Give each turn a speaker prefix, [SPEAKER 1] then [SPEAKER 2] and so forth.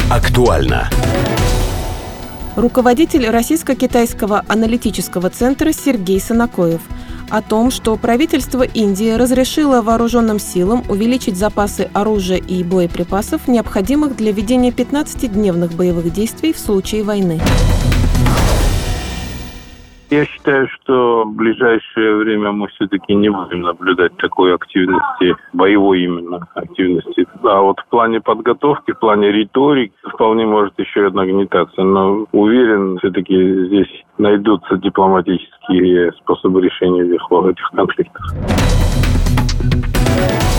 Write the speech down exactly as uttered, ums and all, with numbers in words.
[SPEAKER 1] Актуально.
[SPEAKER 2] Руководитель Российско-Китайского аналитического центра Сергей Санакоев о том, что правительство Индии разрешило вооруженным силам увеличить запасы оружия и боеприпасов, необходимых для ведения пятнадцатидневных боевых действий в случае войны.
[SPEAKER 3] Я считаю, что в ближайшее время мы все-таки не будем наблюдать такой активности, боевой именно активности. А вот в плане подготовки, в плане риторики вполне может еще и нагнетаться. Но уверен, все-таки здесь найдутся дипломатические способы решения этих конфликтов.